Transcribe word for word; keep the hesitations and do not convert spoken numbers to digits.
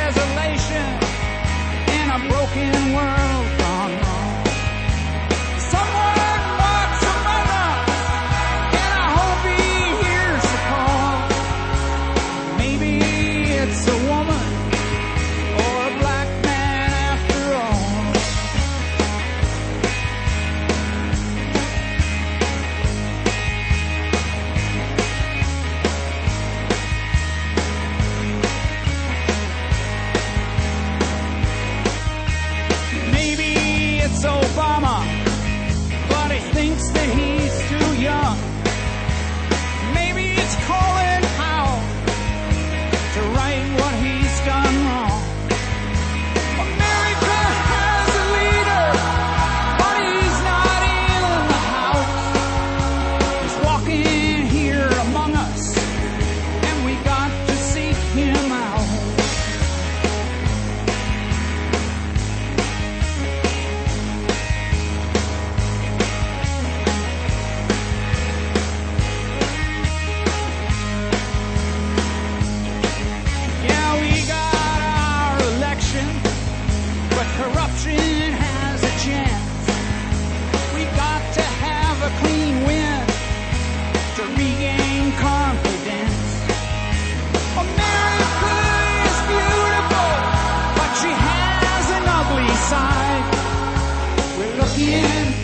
desolation in a broken world gone wrong. Someone walks among us, and I hope he hears the call. Maybe it's a woman or a black man after all. Maybe it's Obama, but he thinks that he's too young. Maybe it's Colin Powell to right what he's done wrong. America has a leader, but he's not in the house. He's walking here among us, and we got to seek him out. Yeah, we got our election, but corruption has a chance. We got to have a clean win to regain confidence. America is beautiful, but she has an ugly side. We're looking